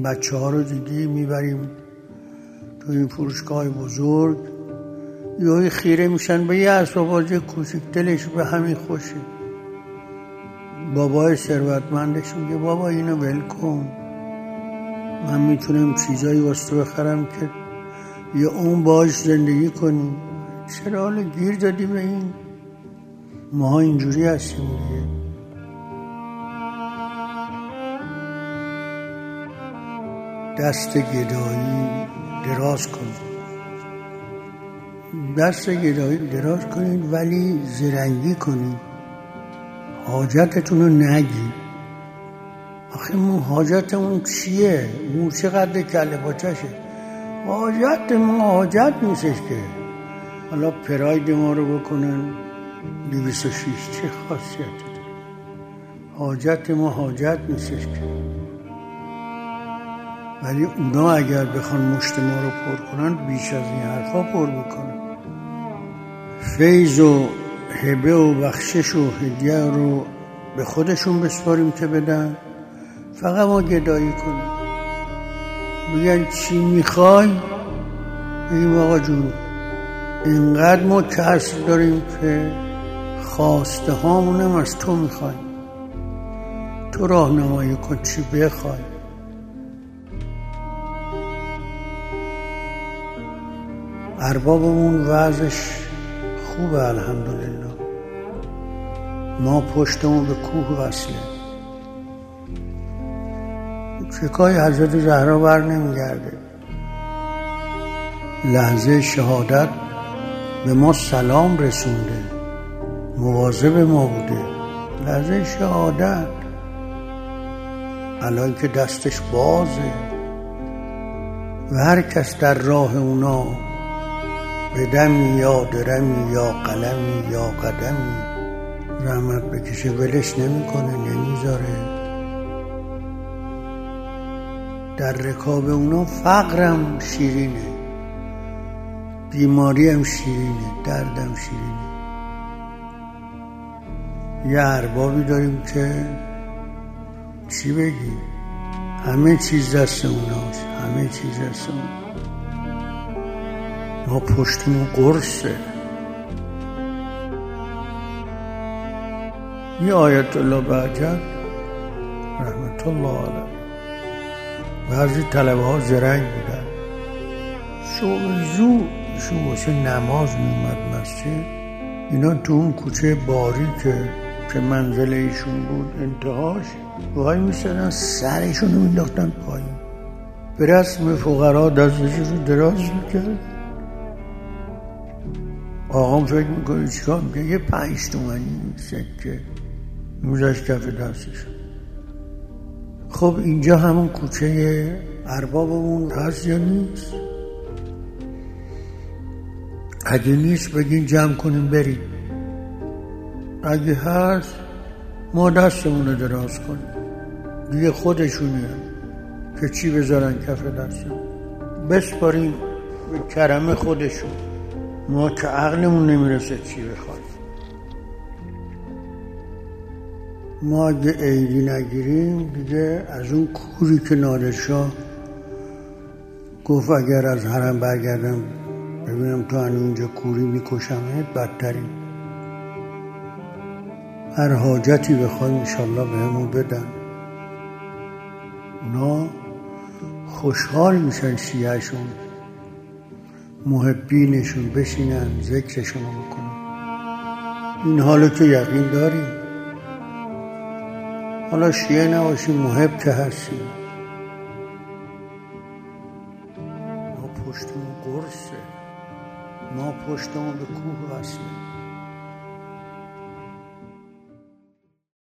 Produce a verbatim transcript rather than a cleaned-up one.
بچه ها رو دیدی میبریم تو این فروشگاه بزرگ، یهو خیره میشن به یه اسباب بازی کوچیک، دلش به همین خوشه. بابای ثروتمندش میگه بابا اینو ول کن، من میتونم چیزایی واسه بخرم که یه اون باش زندگی کنی. چرا حالا گیر دادی به این؟ ما اینجوری هستیم دیگه. دست گدایی دراز کنید، دست گدایی دراز کنید ولی زرنگی کنید، حاجتتون رو نگید. آخه ما حاجتمون چیه؟ اون چقدر کله پاچشه؟ حاجت ما حاجت نیستش که حالا پراید ما رو بکنن دویست و شش. چه خاصیتی داره؟ حاجت ما حاجت نیستش که. ولی اونا اگر بخوان مشت ما رو پر کنن بیش از این حرفا پر میکنن. فیض و هبه و بخشش و هدیه رو به خودشون بسپاریم که بدن، فقط ما گدایی کنیم. بگن چی میخوای؟ بگیم آقا جون اینقدر ما کسب داریم که خواسته هامونم از تو میخوایم، تو راهنمایی کن چی بخوای. اربابمون وضعش خوبه الحمدلله، ما پشتمون به کوه وصله. شکای حضرت زهرا بر نمیگرده. لحظه شهادت به ما سلام رسونده، مواظب ما بوده. لحظه شهادت الان که دستش بازه و هر کس در راه اونا به دمی یا درمی یا قلمی یا قدمی زحمت بکشه ولش نمیکنه، نمیذاره. در رکاب اونا فقرم شیرینه، بیماری هم شیرینه، دردم شیرینه. یه اربابی داریم که چی بگی، همه چیز دست اوناست، همه چیز دست اون. ما پشتمون قرصه. یه آیت الله بهجت رحمت الله علیه، بعضی طلبه ها زرنگ بودن، شب زود شو واسه نماز میومد مسجد. اینا تو اون کوچه باری که که منزل ایشون بود انتهاش وای میسدن سرشون رو مینداختن پایین. به رسم فقرا دستش رو دراز میکرد. آقام فکر میکنه چیکار میکنه؟ یه پنج تومنی سکه میذاش کف دستش. خب اینجا همون کوچه اربابمون هست یا نیست؟ اگه نیست بگین جمع کنیم بریم، اگه هست ما دستمون رو دراز کنیم. دیگه خودشونیه که چی بذارن کف دستمون، بسپاریم به کرم خودشون. ما که عقلمون نمیرسه چی بخوایم. ما اگه عیدی نگیریم دیگه از اون کوری که نادرشاه گفت اگر از حرم برگردم ببینم تو هنو اینجا کوری میکشمت، بدترین. هر حاجتی بخوایم انشالله به همون بدن. اونا خوشحال میشن شیعهشون، محبینشون بشینن ذکرشون رو بکنن. این حالو که یقین داریم. حالا شیعه نباشیم محب که هستیم. ما پشتمون قرصه، ما پشتمون به کوه وصله.